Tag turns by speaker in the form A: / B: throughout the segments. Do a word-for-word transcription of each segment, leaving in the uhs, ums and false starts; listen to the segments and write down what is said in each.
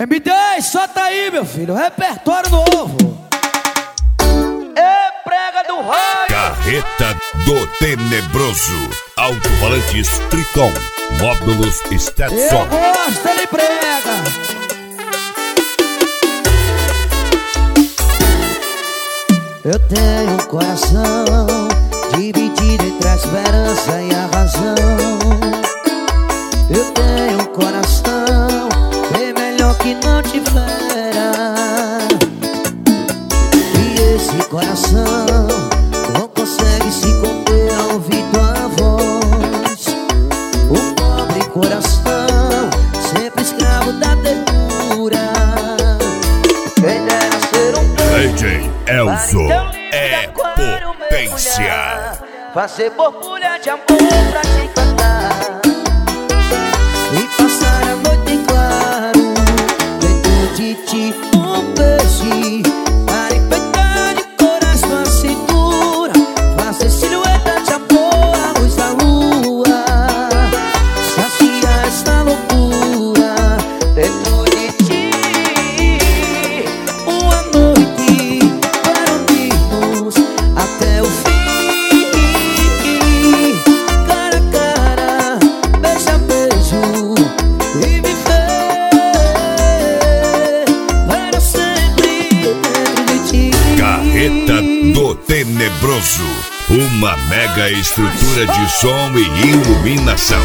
A: M dez, solta aí, meu filho, repertório novo. É prega do raio.
B: Carreta do Tenebroso. Alto-falantes Triton. Módulos Stetson.
A: Eu gosto, ele prega.
C: Eu tenho um coração dividido entre a esperança e a razão. Eu tenho um coração bem melhor que não tivera. E esse coração não consegue se conter ao ouvir tua voz. O pobre coração, sempre escravo da ternura. Quem dera ser um
B: D J Elzo é potência.
C: Fazer borbulha de amor pra te cantar e passar a noite em claro dentro de ti, um peixe para enfeitar de coração a cintura. Fazer silhueta de amor à luz da lua, saciar essa loucura dentro de ti. Uma noite para unirmos até o fim.
B: Carreta do Tenebroso. Uma mega estrutura de som e iluminação.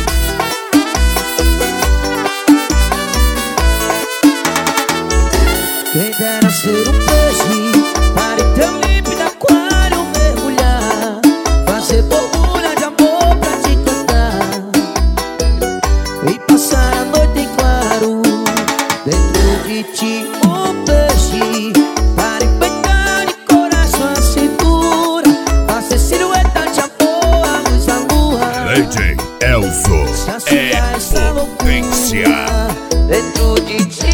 C: Quem dera ser um peixe para em teu límpido aquário mergulhar, fazer borbulha de amor pra te cantar e passar a noite em claro dentro de ti, um peixe para enfeitar de coração a cintura. Fazer silhueta de amor à luz da lua.
B: D J Elzo é potência.
C: Dentro de ti.